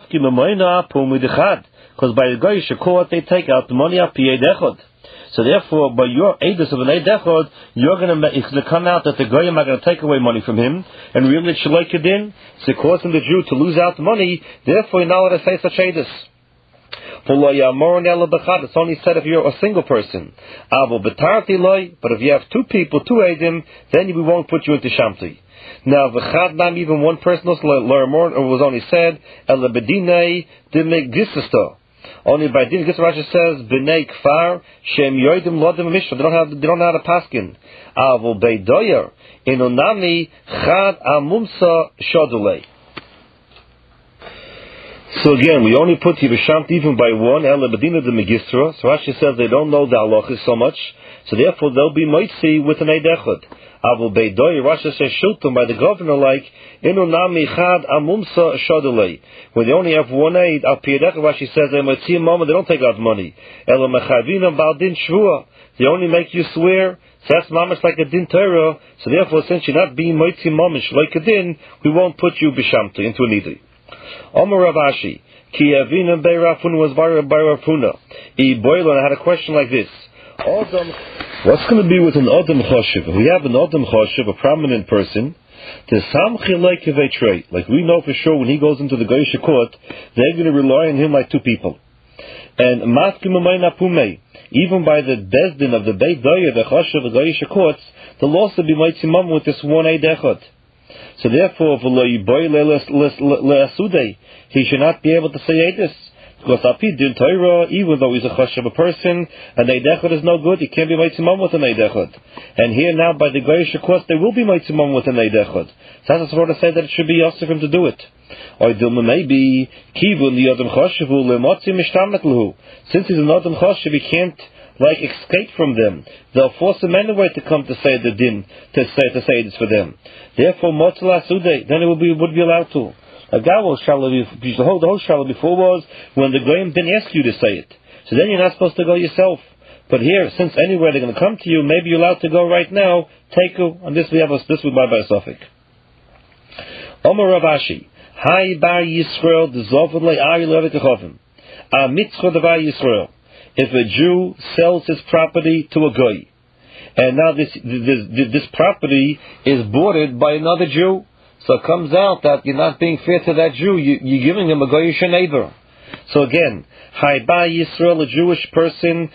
because by the Goyish court they take out the money up Eid Echad. So therefore, by your Eidus of an Eid Echad, it's going to come out that the Goyim are going to take away money from him, and really it's Shalaikadin, so causing the Jew to lose out money, therefore you're not allowed to say such Eidus. It's only said if you're a single person. But if you have two people, two Eidim, then we won't put you into Shamti. Now, even one person was only said, only by Din Gisra Rashi says, B'nei Kfar, Shem Yoidim Lodim Mishra. They don't know how to paskin. Avol Beidoyer, Inonami, Chad Amumsa Shodulei. So again, we only put Yibashamt even by one, Ela Bedina de Megistra. So Rashi says they don't know the halachas so much, so therefore they'll be Moitzi with an Eid Echad. Avol Beidoyer, Rashi says Shultum by the governor like, Inonami Chad Amumsa Shodulei. When they only have one Eid, Al Piyadech, Rashi says they might see a moment, they don't take out money. Ela Mechavina Baldin Shvua. They only make you swear. So that's mamash like a din Torah. So therefore, since you're not being Moitzi mamash like a din, we won't put you Bishamti into a nidri. Omar Rav Ashi, Ki Avina Beirafuna was Beirafuna. Boiler had a question like this. What's going to be with an Adam Choshev? We have an Adam Choshev, a prominent person. Like we know for sure when he goes into the Goyish court, they're going to rely on him like two people. And even by the Bezdin of the Beit Doyer, the Choshev of the Goyish courts, the law should be mitzimam with this one Eid Echad. So therefore, he should not be able to say Eidus. Because Apid Torah, even though he's a Choshev a person, an Eid Echad is no good, he can't be mitzimam with an Eid Echad. And here now, by the Goyish courts, there will be mitzimam with an Eid Echad. So that's sort of say that it should be asked for him to do it. Or maybe, Kivun the Adam Choshev le'motzi mishtamet. Since he's an Adam Choshev, he can't escape from them. They'll force him anyway to come to say the din, to say this for them. Therefore, Motzla Sude, then it would be allowed to. The whole Shalah before was when the Goyim didn't ask you to say it. So then you're not supposed to go yourself. But here, since anywhere they're going to come to you, maybe you're allowed to go right now, take you, and this we have this with by Suffolk. Omer Rav Ashi, Hai Bar Yisrael, the Zovan Le Ari Levet Echovim. A mitzvah de Bar Yisrael. If a Jew sells his property to a Goy, and now this property is boarded by another Jew, so it comes out that you're not being fair to that Jew, you're giving him a Goyish neighbor. So again, Haiba Yisrael, a Jewish person,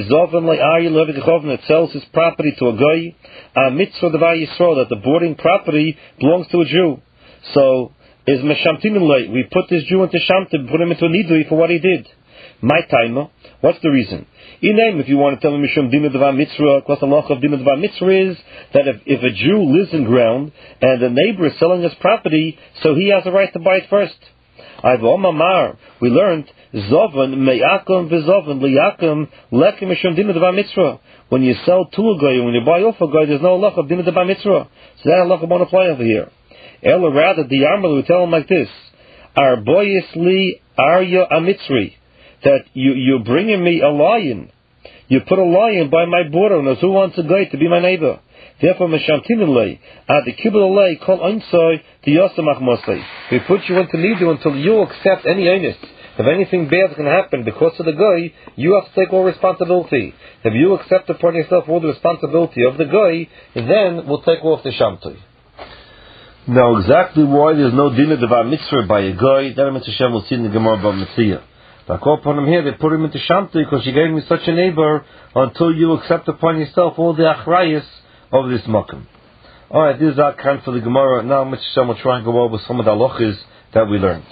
that sells his property to a Goy, a mitzvah de Yisrael, that the boarding property belongs to a Jew. So, is Meshamtin, we put this Jew into Shamtin, put him into a Nidui for what he did. My timer, what's the reason? If you want to tell me Mishum Dina Deva Mitzvah, because the law of Dina Deva Mitzvah is that if a Jew lives in ground and the neighbor is selling his property, so he has a right to buy it first. We learned Zovan Meyakum V'Zovan Liyakum Lekim Mishum Dina Deva Mitzvah. When you sell to a guy, when you buy off a guy, there's no law of Dina Deva Mitzvah. So that law won't apply over here. Ella rather the Yarmal would tell him like this: Arboyisli Arya Amitzri. That you're bringing me a lion. You put a lion by my border, and who wants a guy to be my neighbor? Therefore, Meshamtinulay, the Kibbalay, call Einsoi, the Yosamach Mosai. We put you into Nidu until you accept any earnest. If anything bad can happen because of the guy, you have to take all responsibility. If you accept upon yourself all the responsibility of the guy, then we'll take off the Shamtoi. Now, exactly why there's no Dinah Devar Mitzvah by a guy, that Mitzvah Hashem will see in the Gemara Bava Metzia. I call upon him here, they put him into Shamti because you gave me such a neighbor until you accept upon yourself all the achrayas of this makom. Alright, this is our kind for the Gemara. Now Mitzvah Hashem will try and go over some of the halachas that we learned.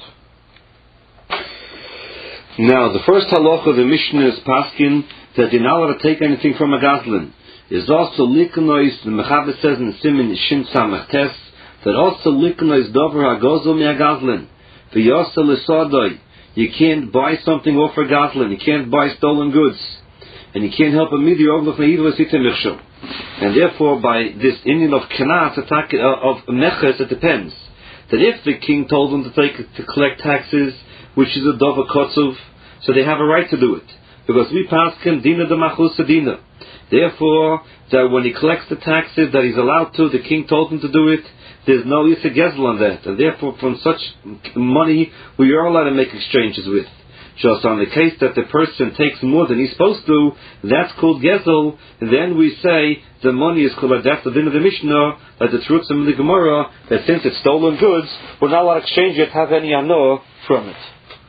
Now, the first halacha of the Mishnah is paskin that you're not allowed to take anything from a gazlan. Is also likanois, the Mechaber says in Simin Shin Samach Tes, that also likanois dover hagozol mi hagazlan, v'yasa l'sadoi. You can't buy something off a gazlan. You can't buy stolen goods, and you can't help a midi overlook neither was it. And therefore, by this Indian of kanas of meches, it depends that if the king told them to collect taxes, which is a dova kotzuv, so they have a right to do it because we pass him dina de machus dina. Therefore, that when he collects the taxes that he's allowed to, the king told him to do it. there's no Yisra Gezel on that, and therefore from such money we are allowed to make exchanges with. Just on the case that the person takes more than he's supposed to, that's called Gezel, and then we say the money is called that's the din of the Mishnah, like the truths in the Gemara, that since it's stolen goods, we're not allowed to exchange it, have any anor from it.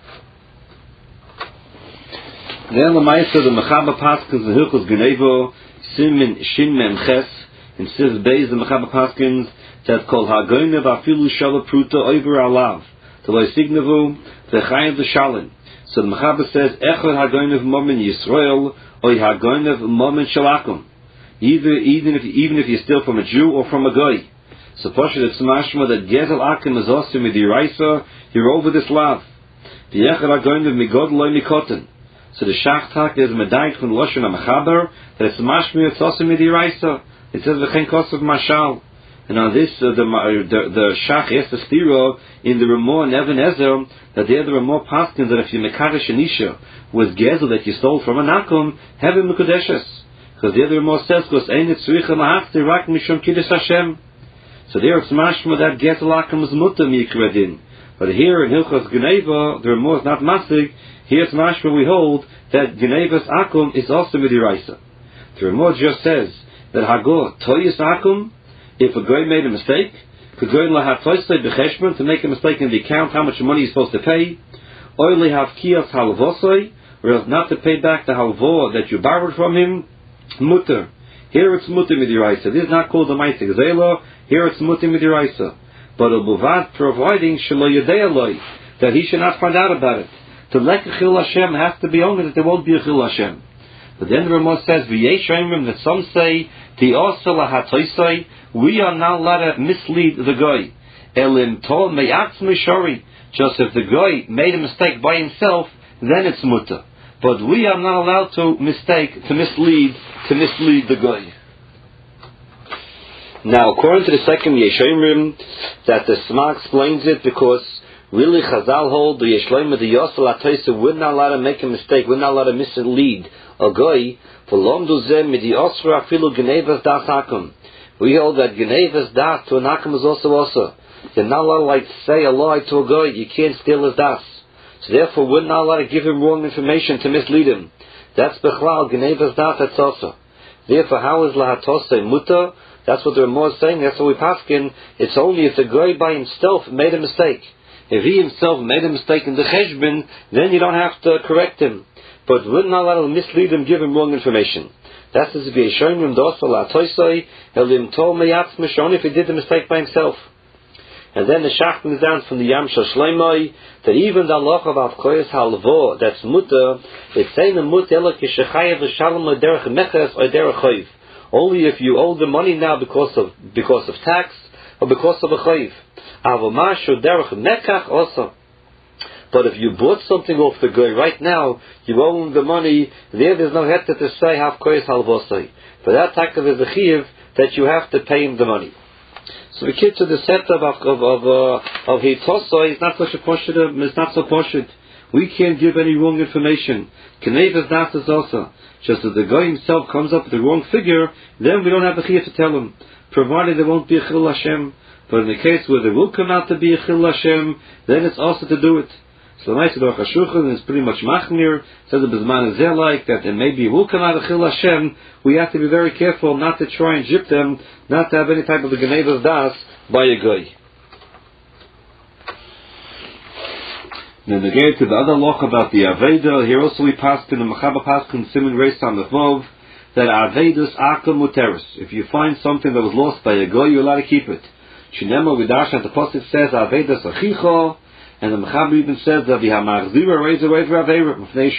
Then Lamaisa, the Mechaba Paskins, the Hilchos Genevo, Simin Shin Mem Ches, in Siv Beis, the Mechaba Paskins, that's called Hagoynev Afilu Shala Pruta Oiver Alav, the Loisignevu, the Chayim the Shalin. So the Mechaba says, Echad Hagoynev Momen Yisrael, Oy Hagoynev Momen Shalakum. Even if you steal from a Jew or from a Goy. So Pasha, it's mashma that Gezel Akim is also Midiraisa, you're over this lav. The Echad Hagoynev Migod Loi Mikoten. So the Shachtak is Medayik from Lashon HaMechaber, that it's mashma, it's also Midiraisa. It says, V'chein Kosav Mashal. And on this, the Shach has the stira in the Ramah and Even Ezer, that there the Ramah paskins that if you mekadesh an isha with gezel that you stole from a nakum, have him mekudeshes. Because the other Ramah says, because ein it tzricha mahachti rak mishum kiddush Hashem. So there it's mashma that gezel akum is mutter mikredin. But here in Hilchos Geneva, the Ramah is not masig. Here it's mashma we hold that Geneva's akum is also midiraisa. The Ramah just says that hagor toyis akum. If a guy made a mistake, could go to make a mistake in the account, how much money he's supposed to pay, or have kiyas halvosoi, or else not to pay back the halvo that you borrowed from him, mutter. Here it's mutter midiraisa. This is not called the ma'aseh zela. Here it's mutter midiraisa. But a buvad providing shelo yedei that he should not find out about it. To lek a chil Hashem has to be only that there won't be a chil Hashem. But then the Ramah says v'yesh that some say the osel hatoisai. We are not allowed to mislead the guy. Elim tol meyatz mishori. Just if the guy made a mistake by himself, then it's mutter. But we are not allowed to mislead the guy. Now, according to the second Yeshayimrim, that the Sma explains it because really Chazal hold the Yeshlayim the Yosel Atoisa we're not allowed to make a mistake. We're not allowed to mislead a guy. For lomdu zeh midi osra afilu genevas das hakum. We hold that Geneva's das to an akum is also. You're not allowed to say a lie to a guy. You can't steal his das. So therefore, we're not allowed to give him wrong information to mislead him. That's bechlal Geneva's das. That's also. Therefore, how is lahatose muta? That's what the Ramah is saying. That's what we paskin. It's only if the guy by himself made a mistake. If he himself made a mistake in the cheshbon, then you don't have to correct him. But we're not allowed to mislead him, give him wrong information. That's the Yeshayim Dosal Atoisai Elim Tol Meyatz Mishon if he did the mistake by himself. And then the Shach comes down from the Yam Shel Shleimai that even the halacha of Avkoyas Halvo that's mutter, it's saying the mutter ela kishechayev l'shalom l'derech meches or derech chayv. Only if you owe the money now because of tax or because of a chayv. Avomashu derech mekach also. But if you bought something off the guy right now, you owe him the money, there's no heta to say half koyes halvosai. For that type of is the chiyuv that you have to pay him the money. So the kid to the set of hitosai is not such a poshut, it's not so poshut. We can't give any wrong information. Kenevas das is also. Just as the guy himself comes up with the wrong figure, then we don't have a chiyuv to tell him, provided there won't be a chil Hashem. But in the case where there will come out to be a chil Hashem, then it's also to do it. So the Ma'aseh Baruch HaShulchan is pretty much machmir, says the Bizman is like that, and maybe it will come out of Chil Hashem. We have to be very careful not to try and jip them, not to have any type of the Genevas Das by a guy. Then again to the other loch about the Aveda, here also we passed in the Mechaba Paskin Simon Reis on the Vov, that Avedas Akum Muteris. If you find something that was lost by a guy, you're allowed to keep it. Shinema Vidash and the Pasuk says Avedas Achicha. And the Mechaber even says that the Hamachzira raise away for Aveira.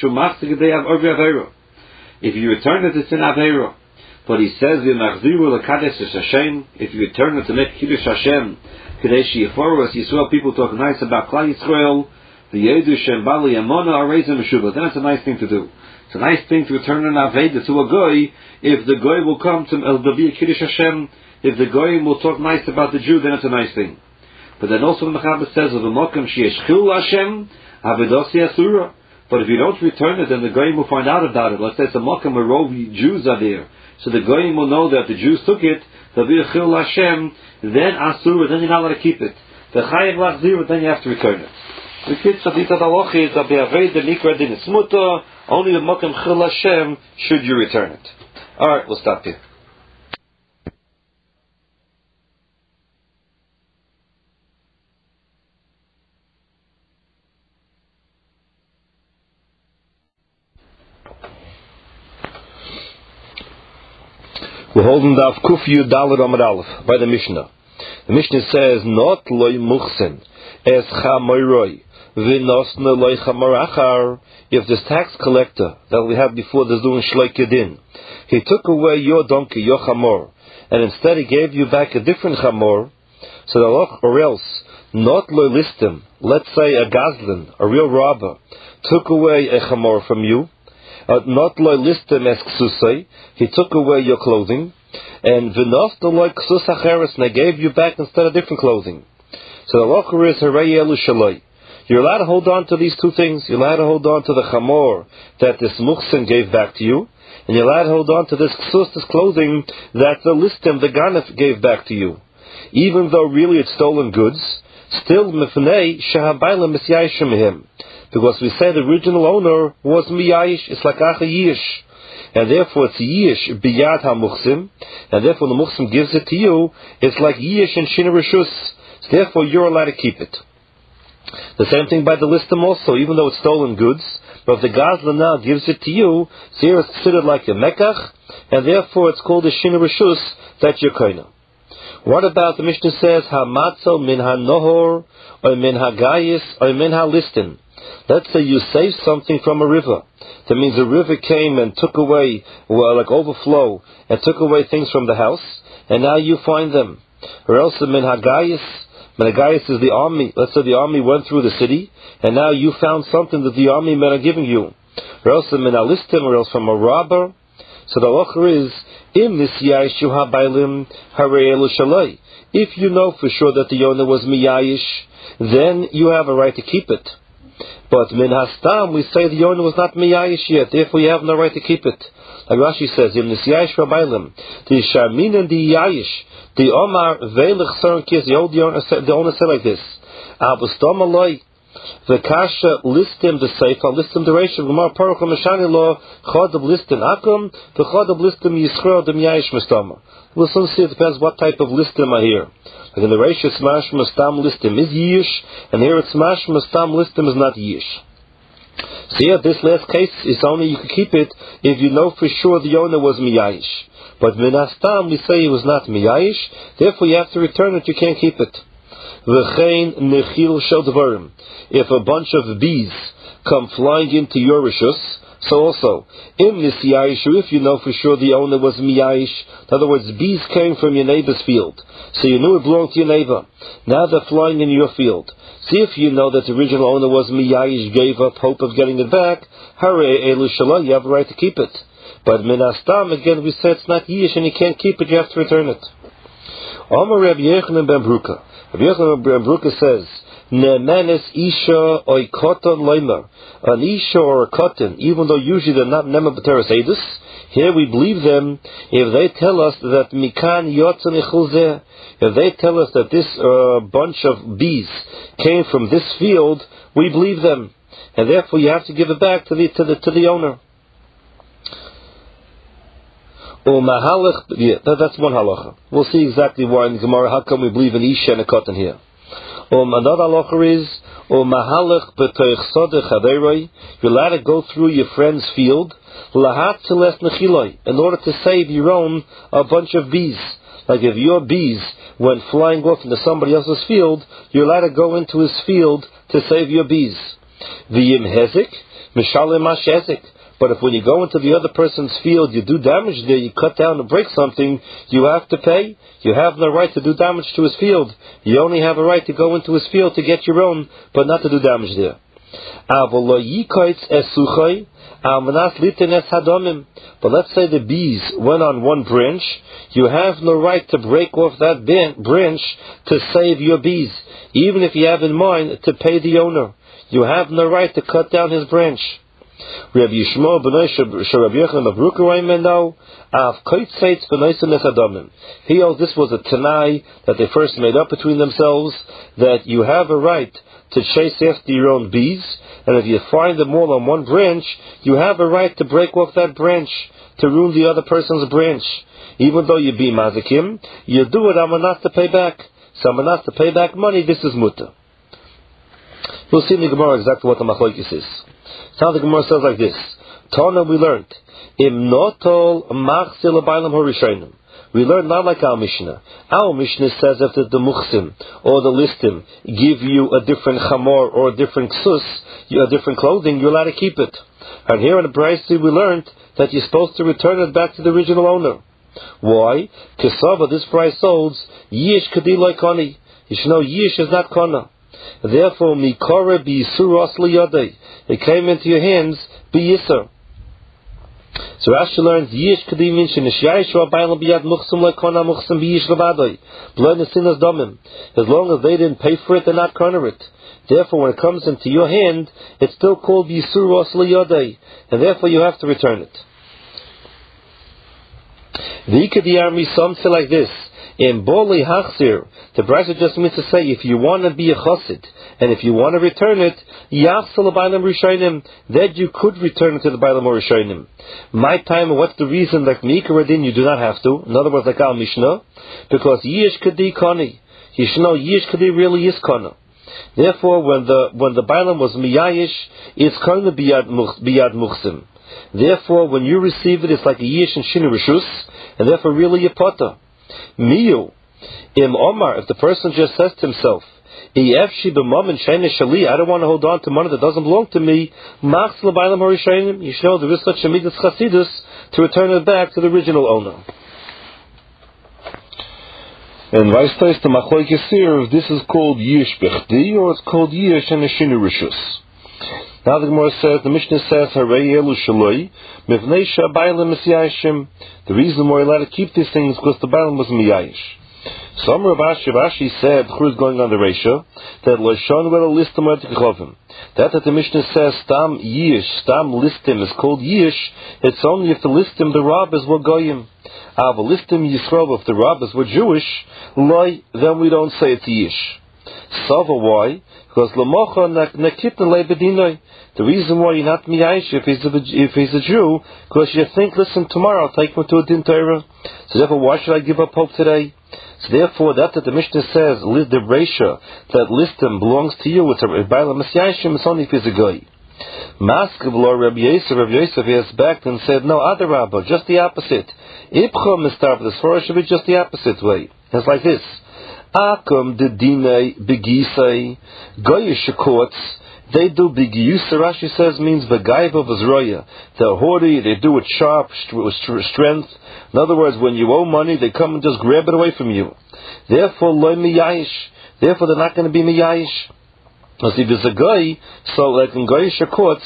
If you return it, it's in Aveira. But he says the Machzira l'kadesh Hashem. If you return it to make Kiddush Hashem, Kadesh Yiforos, you saw people talk nice about Klal Yisrael, the Yedu Shem Bali Yamona are raising Meshuvah. Then it's a nice thing to do. It's a nice thing to return an Aveda to a goy. If the goy will come to there'll be a Kiddush Hashem. If the goy will talk nice about the Jew, then it's a nice thing. But then also the Mechaber says of the Mokum sheyesh chil Hashem Avedosi Asura. But if you don't return it, then the goyim will find out about it. Let's say it's a Mokum where Jews are there, so the goyim will know that the Jews took it. there'll be a chil Hashem, then asur, then you're not allowed to keep it. The chayiv lachzir, then you have to return it. The kids of the halacha is that be'aved the mikra din smuta, only the makom chil Hashem should you return it. Alright, we'll stop here. We're holding Daf Kuf Yud Daled Amud Aleph by the Mishnah. The Mishnah says, "Not loy muchsen es chamoiroi v'nosna loy chamorachar." If this tax collector that we had before the doing shleik yedin, he took away your donkey, your chamor, and instead he gave you back a different chamor, so that, or else not loy listim. Let's say a gazlan, a real robber, took away a chamor from you. Not loy listim es ksusay, he took away your clothing, and v'nosta loy ksus acheres, and they gave you back instead of different clothing. So the locher is harei elu shaloi. You're allowed to hold on to these two things. You're allowed to hold on to the chamor that this muhsin gave back to you, and you're allowed to hold on to this ksus, this clothing that the listim, the ganef, gave back to you. Even though really it's stolen goods, still mifnei shehabayla misyayishim him. Because we say the original owner was miyayish, it's like acha yish, and therefore it's yish biyad ha-muchsim, and therefore the muchsim gives it to you, it's like yish and shina rishus, so therefore you're allowed to keep it. The same thing by the listim also, even though it's stolen goods, but if the gazlan now gives it to you, so here it's considered like a mekach, and therefore it's called a shina rishus, that you're koina. What about the Mishnah says, ha-matzel min ha-nohor, or min ha-gayis, or min ha-listin? Let's say you saved something from a river. That means a river came and took away, well, like overflow, and took away things from the house, and now you find them. Or else the min hagayis is the army. Let's say the army went through the city, and now you found something that the army men are giving you. Or else the min alistim, or else from a robber. So the locher is, im nisyayish habaylim harei elu shaloi. If you know for sure that the owner was miyayish, then you have a right to keep it. But min hastam, we say the owner was not miyayish yet, therefore you have no right to keep it. Like Rashi says, Im nisyayish rabaylim, the sharmin and the yayish, the omar ve'lich saron kis, the owner said like this, abustom aloi, the kasha listim the seifa, listim the ratio, gemar paruch ha-mashani lo, chodab listim akum, the chodab listim yisrael dem yayish mistama. We'll soon see, it depends what type of listim are here. Like in the ratio, smash mastam listim is yish, and here it's smash mastam listim is not yish. So here, this last case is only you can keep it if you know for sure the owner was miyayish. But minastam, we say he was not miyayish, therefore you have to return it, you can't keep it. V'chein nechil shel dvarim. If a bunch of bees come flying into your rishus, so also, im nisyayishu, if you know for sure the owner was miyayish, in other words, bees came from your neighbor's field, so you knew it belonged to your neighbor. Now they're flying in your field. See if you know that the original owner was miyayish, gave up hope of getting it back, harei elu shaloi, you have a right to keep it. But minastam, again, we said it's not yish and you can't keep it, you have to return it. Amar Rabbi Yochanan ben Bruka. Rabbi Yochanan ben Bruka says, Ne'menes isha oy koton leimer. An isha or a cotton, even though usually they're not nema b'teres edus, here we believe them if they tell us that mikan yotzan ichuzeh, if they tell us that this bunch of bees came from this field, we believe them, and therefore you have to give it back to the owner. That's one halacha. We'll see exactly why in the Gemara. How come we believe in isha and a cotton here? Another halacha is you're allowed to go through your friend's field in order to save your own a bunch of bees. Like if your bees went flying off into somebody else's field, you're allowed to go into his field to save your bees. V'yim hezik, mishalem mashezik. But if when you go into the other person's field, you do damage there, you cut down and break something, you have to pay. You have no right to do damage to his field. You only have a right to go into his field to get your own, but not to do damage there. But let's say the bees went on one branch, you have no right to break off that branch to save your bees, even if you have in mind to pay the owner. You have no right to cut down his branch. Rabbi Yishmael b'nai Rabbi Yochanan of Ruka no. Av koitzeitz b'nai nechadamim. He held this was a tanai that they first made up between themselves, that you have a right to chase after your own bees, and if you find them all on one branch, you have a right to break off that branch to ruin the other person's branch. Even though you be mazikim, you do it amanat to pay back. So amanat to pay back money, this is muta. We'll see in the Gemara exactly what the machlokes is. So the Gemara says like this. Tana, we learned, Im notol machzil bailam horishonim. We learned not like our Mishnah. Our Mishnah says if the muchsim or the listim give you a different chamor or a different ksus, a different clothing, you're allowed to keep it. And here in the Braysi we learned that you're supposed to return it back to the original owner. Why? Kesava, this price holds, yish kadiloi koni. You should know yish is not kona. Therefore, mikora bi yisur asli yadei. It came into your hands, bi yisur. So Rashi learns yish kadim minshin ishyayish v'abaylam biyad muchsum lekona muchsum biyish levadoi. Blood nesinas domim. As long as they didn't pay for it, they're not corner it. Therefore, when it comes into your hand, it's still called yisur asli yadei, and therefore you have to return it. V'ikadiyarmi, some say like this. In Boli Hachsir, the Brisa just means to say, if you want to be a chassid, and if you want to return it, Yachsal Bailam Rishayim, that you could return it to the Bailam Rishayim. My time, what's the reason that Mikaradin you do not have to? In other words, like Al Mishnah, because Yish Kadi Kani. You should know Yish Kadi really is Kana. Therefore, when the Bailam was Miyayish, it's Kana Biyad Muchsim. Therefore, when you receive it, it's like a Yish and Shinu Rishus, and therefore really a Pata. Miyu, Im Omar, if the person just says to himself, I don't want to hold on to money that doesn't belong to me, you should know there is such a midas chasidus to return it back to the original owner. And vice versa, the machlokes here, if this is called yish bechdi or it's called yish and a shinu rishus. Now the Gemara says, the Mishnah says, Harei elu shaloi, mivnei sha'baylim misyayishim. The reason why you're allowed to keep these things is because the baylim was miyayish. Some Rashi said, who is going on the ratio, that Lashon will list them that the Mishnah says, Stam yish, Stam listim is called yish, it's only if the listim, the rabbis were goyim. Av listim Yisrael, if the rabbis were Jewish, loy, then we don't say it's yish. Sava, why? Because Lamocha nekitna lebedinoi. The reason why you're not miyayish if he's a Jew, because you think, listen, tomorrow I'll take him to a din Torah. So therefore, why should I give up hope today? So therefore, that the Mishnah says, the Reisha, that listim belongs to you, it's a Bailam Misyayishim, it's only if he's a guy. Maskevlo Rabbi Yosef has backed and said, no, Adarabba, just the opposite. Ibcha Mistar, the Sforah should be just the opposite way. It's like this. Akum de Dine Begisei, Goyish courts, they do Begiyusa, Rashi says, means Vagaiva Vazroya. They're haughty, they do it sharp, with strength. In other words, when you owe money, they come and just grab it away from you. Therefore, loy miyayish. Therefore, they're not going to be miyayish. Because if there's a guy, so like in Goyish courts,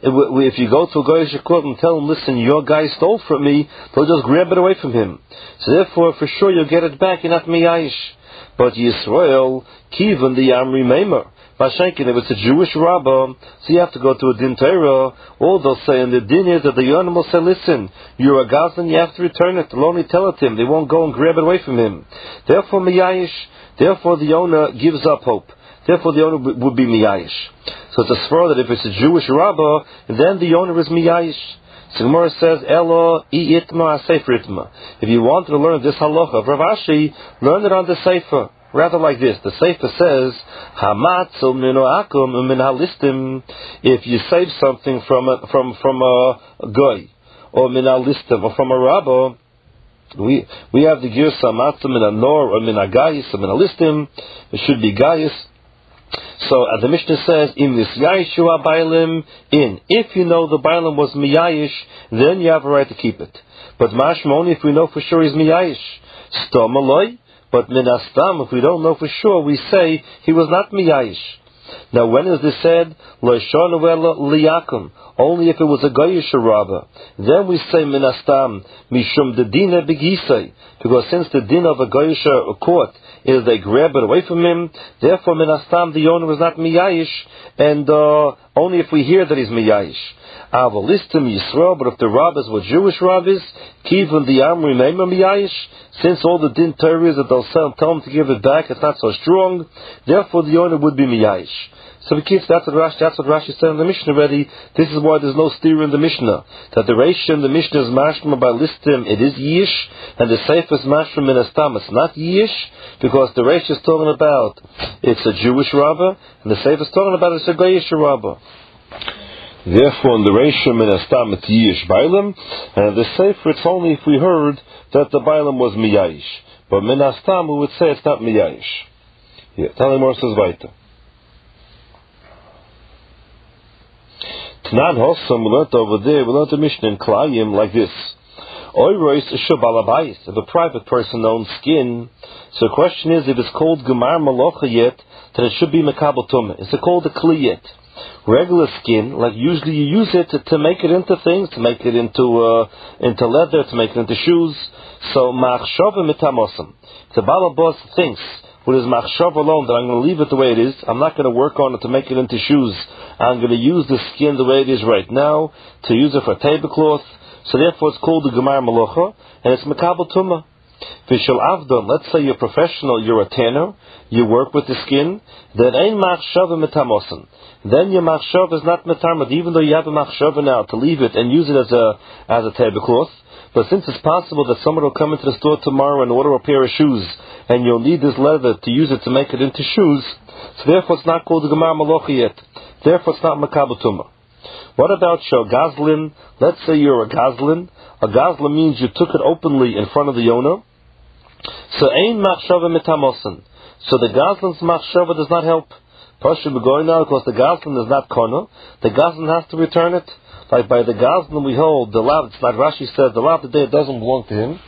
if you go to a Goyish court and tell him, listen, your guy stole from me, they'll just grab it away from him. So therefore, for sure, you'll get it back, you're not miyayish. But Yisrael, Kivan the Amri Meimer. Mashenkin, if it's a Jewish rabbi, so you have to go to a din Torah, all they'll say, and the din is that the Yonim will say, listen, you're a Gazlan, you have to return it. They'll only tell it to him. They won't go and grab it away from him. Therefore, miyayish. Therefore, the owner gives up hope. Therefore, the owner would be miyayish. So it's a svar that if it's a Jewish rabbi, then the owner is miyayish. So Gemara says, Elo I itma sefer itma. If you want to learn this halacha of Rav Ashi, learn it on the sefer. Rather like this, the sefer says, Hamatzum ninoakum umin halistim. If you save something from a goy, or min halistim, or from a rabbi, we have the gear Hamatzum min hanor, or min hagayis, or min halistim. It should be gayis. So as the Mishnah says, in this yayishu bailim, if you know the bailim was miyayish, then you have a right to keep it. But mashma only if we know for sure he's miyayish. Stomaloi. But minastam, if we don't know for sure, we say he was not miyayish. Now, when is this said? Loishon u'ela liyakum. Only if it was a goyish rabba. Then we say minastam mishum dedina begisei. Because since the din of a goyish court is they grab it away from him, therefore minastam the owner was not miyayish, and only if we hear that he's miyayish. Avalistim Yisrael, but if the rabbis were Jewish rabbis, kivun the amri meima miyayish, since all the din Torah is that they'll tell him to give it back, it's not so strong, therefore the owner would be miyayish. So that's what Rashi said in the Mishnah already. This is why there's no steer in the Mishnah. That the Reisha in the Mishnah is mashma by listim, it is yish, and the Sefer is mashma minastam, it's not yish, because the Reisha is talking about it's a Jewish rabbah, and the Sefer is talking about it's a Goyish rabbah. Therefore, in the Reisha minastam it's yish bailam, and the Sefer it's only if we heard that the bailam was miyayish. But minastam we would say it's not miyayish. Yeah, Tali Mor says weiter. Tanan Hossam, we learned over there, we learned the Mishnah in Klayim like this. Oirois Shabalabayis, if a private person owns skin, so the question is, if it's called Gemar Malocha yet, then it should be Mekabel Tumah. Is it called a Kli yet? Regular skin, like usually you use it to make it into things, to make it into leather, to make it into shoes. So Machshava Mitamosam. The Balabos thinks, with his machshav alone, that I'm going to leave it the way it is. I'm not going to work on it to make it into shoes. I'm going to use the skin the way it is right now, to use it for a tablecloth. So therefore it's called the Gemar Malocha, and it's Mekabel Tumah. Vishal Avdon, let's say you're a professional, you're a tanner, you work with the skin, then ein machshav metamosan. Then your machshav is not metamad, even though you have a machshav now to leave it and use it as a tablecloth. But since it's possible that someone will come into the store tomorrow and order a pair of shoes, and you'll need this leather to use it to make it into shoes, so therefore it's not called the Gemar Malocha yet. Therefore it's not Mekabel Tumah. What about Shel Gazlin? Let's say you're a Gazlin. A Gazlin means you took it openly in front of the owner. So ein machshava mitamosan. So the Gazlin's machshava does not help. Pasha going now because the Gazlin is not kona. The Gazlin has to return it. Like by the Gazlin we hold the lav. It's like Rashi says, the lav today doesn't belong to him.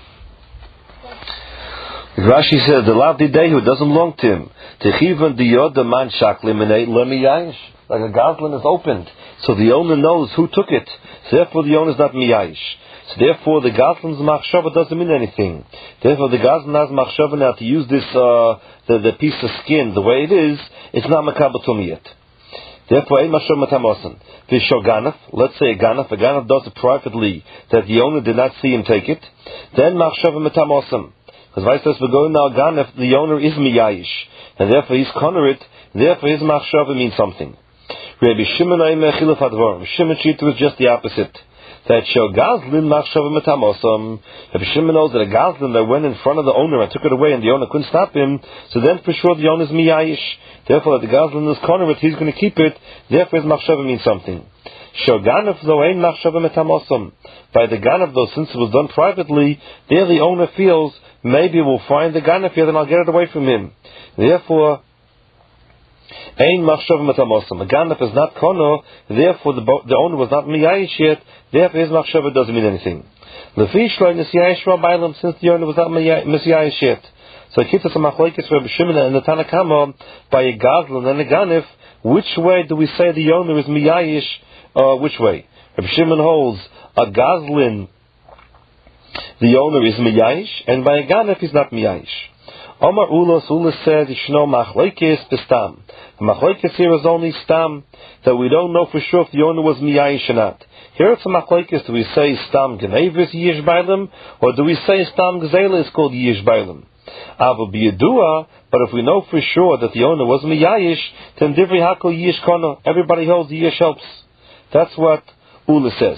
Rashi says the lav today who doesn't belong to him. Techivan diyod man shakli minay lemiyayish. Like a Gazlin is opened, so the owner knows who took it. So therefore the owner is not miyayish. So therefore the Gazlin's machshava doesn't mean anything. Therefore the Gazlin has machshava now to use this the piece of skin the way it is. It's not Mekabel Tumah yet. Therefore ein machshava metamosan. V'shel ganaf, let's say a ganaf does it privately that the owner did not see him take it. Then machshava metamosan. Because vice versa, we're going now ganaf, the owner is miyayish, and therefore he's koner it. Therefore his machshava means something. Rabbi Shimon Shita was just the opposite. That Shel Gazlin machshava metamosam. Rabbi Shimon knows that a Gazlin that went in front of the owner and took it away and the owner couldn't stop him, so then for sure the owner is miyayish. Therefore that the Gazlin is koner it, he's going to keep it, therefore his machshava means something. Shel Ganef though ein machshava metamosam. By the Ganef though, since it was done privately, there the owner feels, maybe we'll find the Ganef here, then I'll get it away from him. Therefore, ein machshava metamosan. The ganef is not kono, therefore the owner was not miyayish yet, therefore his machshava doesn't mean anything. Lefi shloi nisyayish rabailam, since the owner was not misyayish yet. So it keeps us a machlokes for Rabbi Shimon and the Tanna Kama by a Gazlin and a ganef. Which way do we say the owner is miyayish? Which way? Rabbi Shimon holds a Gazlin, the owner is miyayish, and by a ganef he's not miyayish. Omar Ula said, Yishno machlokes bestam. The machlokes here is only stam, that we don't know for sure if the owner was miyayish or not. Here it's a machlokes, do we say stam genev is yish bailam, or do we say stam gzela is called yish bailam? Ava biyadua, but if we know for sure that the owner was miyayish, then divrei hakol yish kono. Everybody holds the yish helps. That's what Ula says.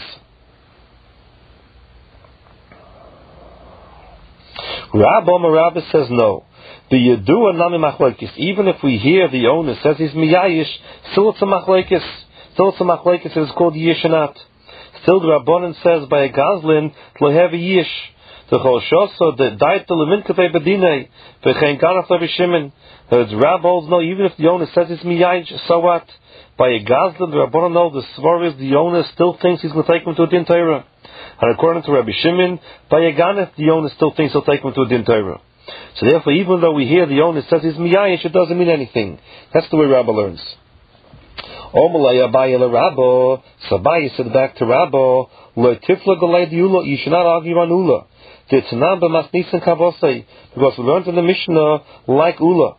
Rabbi says no. Even if we hear the owner says he's miyayish, still it's a machlokes. Still it's a machlokes. It's called yish or not. Still the Rabbanan says by a Gazlin lo have a yish. The Choshoso the daita leminkav bedinei v'chein ganaf Rabbi Shimon. The Rabbi holds no. Even if the owner says he's miyayish, so what? By a Gazlin, the Rabbanan know the svar is the owner still thinks he's going to take him to a din Torah. And according to Rabbi Shimon, by a ganef, the owner still thinks he'll take him to a din Torah. So therefore, even though we hear the owner says he's miyayish, it doesn't mean anything. That's the way Rabbi learns. Omalay Abaye Rabbo, so Abaye said back to Rabbo, Lo tifla galei diula, you should not argue on Ula. Because we learned in the Mishnah like Ula.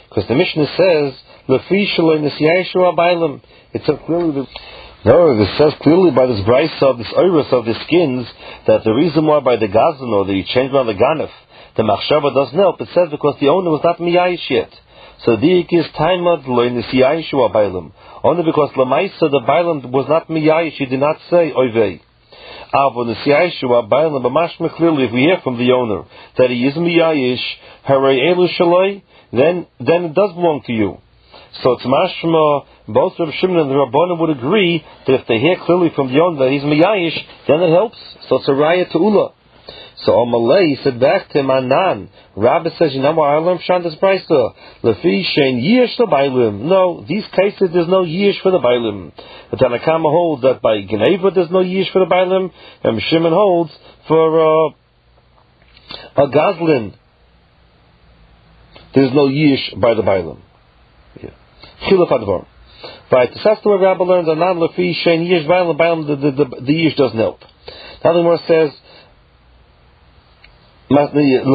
Because the Mishnah says, Lefi shaloi nesiyayishu abaylim. It says clearly it says clearly by this brisa of this iris of the skins that the reason why by the gazlan or the change on the ganef the machshava doesn't help. It says because the owner was not miyayish yet. So the is taimad lo nisiyayishu abaylim. Only because lamaisa the baylim was not miyayish, he did not say oivei. Avo nisiyayishu abaylim, but mashma clearly if we hear from the owner that he is miyayish, harei elu shaloi, then it does belong to you. So it's mashma, both Rav Shimon and the Rabbanan would agree that if they hear clearly from the owner that he's miyayish, then it helps. So it's a raya to ula. So Amalei said back to him, Anan. Rabbi says, you know what I learned from this brisa? Lefi shein yish the bailim. No, these cases there's no yish for the bailim. The Tanakama holds that by Geneva there's no yish for the bailim, and Shimon holds for a gazlin there's no yish by the bailim. Chiluf advar. Right, that's the way Rabbi learned. Anan lefi shein yish bailim. The yish doesn't help. Now the Gemara says. That's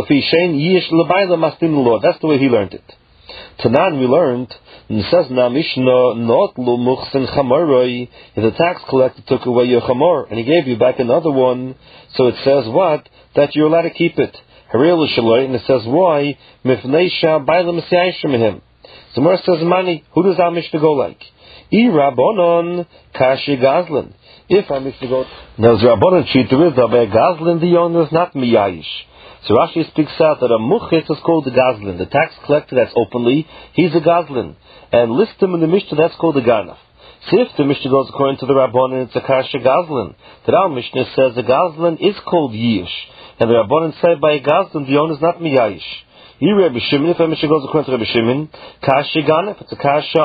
the way he learned it. Tanan we learned, it says na Mishnah not lo muchsin chamaroi. If the tax collector took away your chamor and he gave you back another one, so it says what? That you're allowed to keep it. Haril shaloi, and it says why? Mifnei shah bailam misayishim him. The Gemara says mani. Who does our Mishnah go like? I rabbonon kashi gazlan. If our Mishnah go, now the rabbonon treat the rizah by a gazlan, the owner is not miyayish. So Rashi speaks out that a muchis is called the gazlin. The tax collector that's openly, he's a gazlin. And list him in the Mishnah, that's called the ganaf. So if the Mishnah goes according to the Rabbanan, it's a kasha gazlin. That our Mishnah says the gazlin is called yish. And the Rabbanan say by a gazlin, the owner is not miyayish. Rabbi Shimon, if the Mishnah goes according to Rabbi Shimon, kasha ganaf, it's a kasha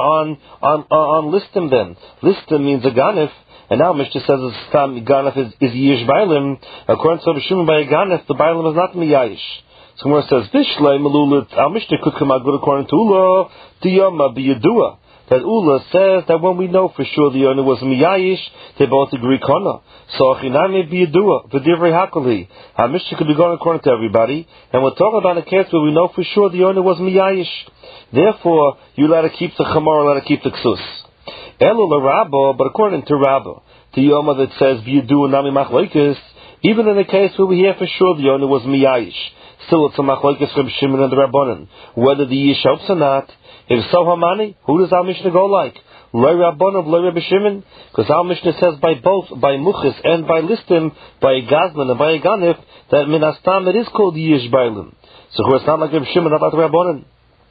on listim then. Listim means a ganaf. And now Mishnah says the ganef is yish bailim. According to Rabbi Shimon, by a ganef, the bailim is not miyayish. So Gemara says, Bishlei melulit, our Mishnah could come out good according to Ula, Tiyama biyadua. That Ula says that when we know for sure the owner was miyayish, they both agree kana. So achinami biyadua, v'divrei hakali. Our Mishnah could be going according to everybody, and we're talking about a case where we know for sure the owner was miyayish. Therefore, you let her keep the chamor, let her keep the ksus. Elu Rabba, but according to Rabba, the Yoma that says V'yidu nami machlokes, even in the case where we hear for sure the owner was miyayish, still it's a machlokes from Shimon and the Rabbanan, whether the yish helps or not. If so, Hamani, who does our Mishnah go like? Lo Rabbanan, lo Rabbi Shimon, because our Mishnah says by both, by muchis and by listim, by a gazlan and by a ganif, that minastam it is called yish bailim. So it's not like Rabbi Shimon about the Rabbanan.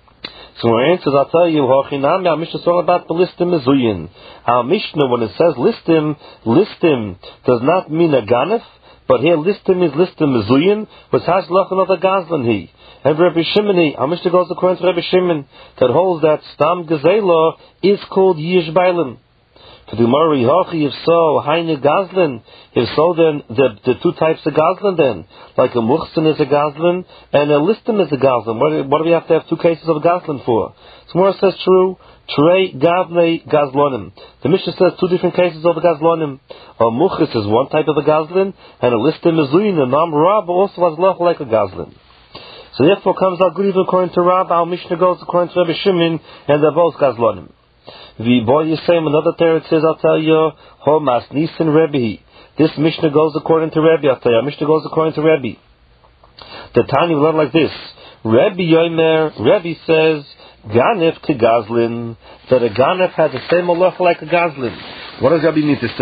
So our answers, I'll tell you, our Mishnah is all about the listim mezuyin. Our Mishnah, when it says listim does not mean a ganef, but here listim is listim mezuyin, which has lachan of a gazlan he. And Rabbi Shimon, our Mishnah goes according to Rabbi Shimon, that holds that stam gezela is called yish bailim. To the Mari Hachi, if so, Haine Gazlin. If so, then the two types of Gazlin then. Like a Muchsin is a Gazlin and a Listim is a Gazlin. What do we have to have two cases of Gazlin for? So Mora says true. Trei Gavnei Gazlonim. The Mishnah says two different cases of a Gazlonim. A Muchis is one type of a Gazlin and a Listim is Zuyin. And Nam Rab also has lach like a Gazlin. So therefore comes out good even according to Rab. Our Mishnah goes according to Rabbi Shimon and they're both Gazlonim. The boy you say another teretz says, I'll tell you, Homas Nisan Rebbe. This Mishnah goes according to Rebbe. I'll tell you, Mishnah goes according to Rebbe. The Tanya will learn like this. Rebbe Yomer, Rebbe says, Ganef to Gazlin, that a Ganef has the same malach like a Gazlin. What does Rebbe mean to say?